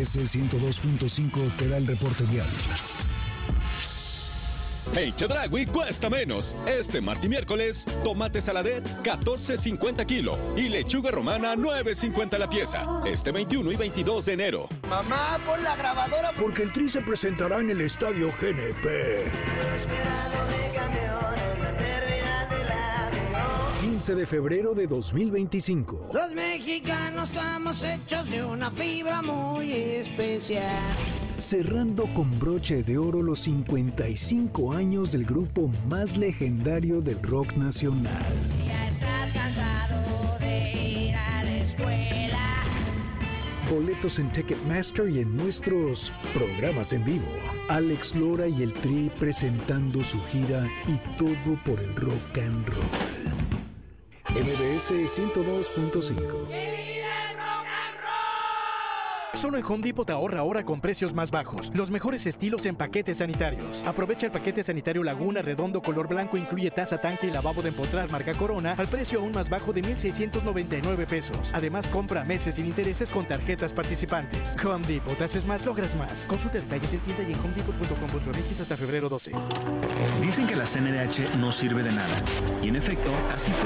MBS 102.5 te da el reporte vial. En Chedraui cuesta menos. Este martes y miércoles, tomate saladet 14.50 kilo y lechuga romana 9.50 la pieza. Este 21 y 22 de enero. Mamá, pon la grabadora porque el Tri se presentará en el estadio GNP. 15 de febrero de 2025. Los mexicanos estamos hechos de una fibra muy especial. Cerrando con broche de oro los 55 años del grupo más legendario del rock nacional. Ya estás cansado de ir a la escuela. Boletos en Ticketmaster y en nuestros programas en vivo. Alex Lora y el Tri presentando su gira y todo por el rock and roll. MBS 102.5. Solo en Home Depot te ahorra ahora con precios más bajos. Los mejores estilos en paquetes sanitarios. Aprovecha el paquete sanitario Laguna redondo color blanco, incluye taza, tanque y lavabo de empotrar marca Corona al precio aún más bajo de $1,699. Además, compra meses sin intereses con tarjetas participantes. Home Depot, haces más, logras más. Consulta detalles en tienda y en homedepot.com.mx hasta febrero 12. Dicen que la CNDH no sirve de nada. Y en efecto, así fue.